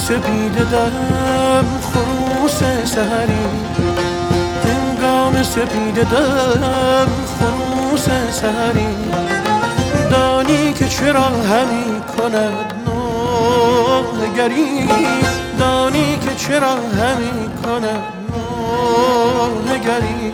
سپیده دم خروس سحری، هنگام سپیده دم خروس سحری. دانی که چرا همی کند نوحه‌گری، دانی که چرا همی کند نوحه‌گری.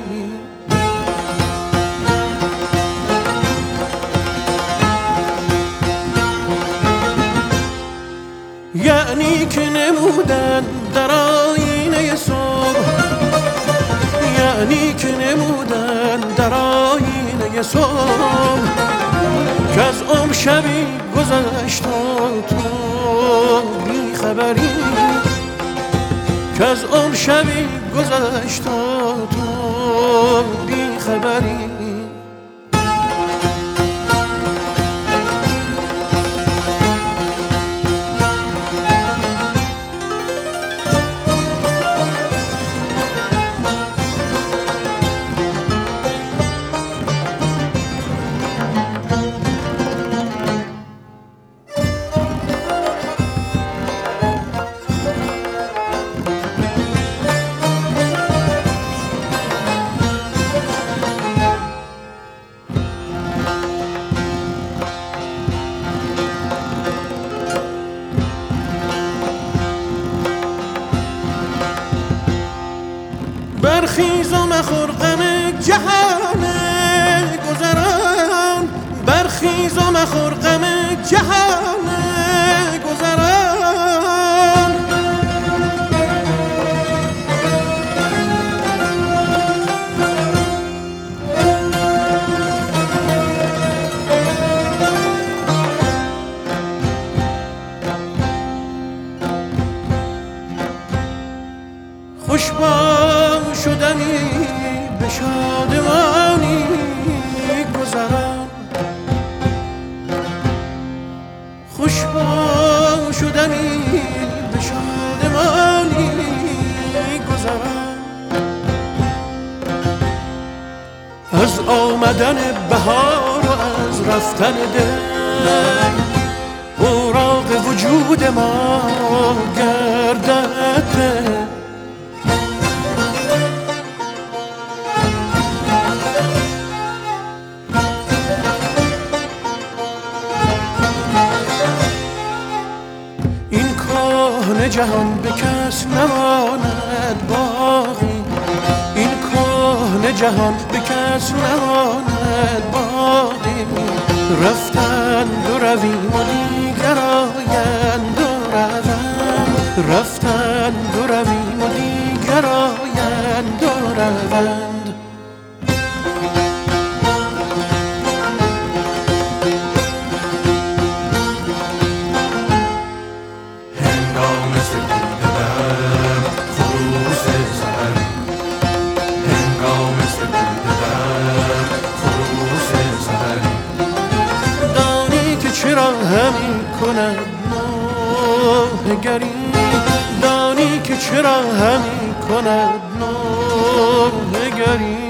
یعنی که نمودن در آینه صبح، یعنی که نمودن در آینه صبح، که از عمر شبی گذشت و تو بی خبری، که از عمر شبی گذشت و تو بی خبری. برخیز و مخور غم جهان گذران، برخیز و مخور غم جهان گذران. خوشبان شدنی به شادمانی گذران، خوشبان شدنی به شادمانی گذران. از آمدن بهار و از رفتن دی، اوراق وجود ما گردد. جهان به کس نماند باقی، این کهنه جهان به کس نماند باقی. رفتند و رویم و دیگر آیند و روند، رفتند و رویم و دیگر آیند و روند. چرا همی کند نوحه‌گری، دانی که چرا همی کند نوحه‌گری.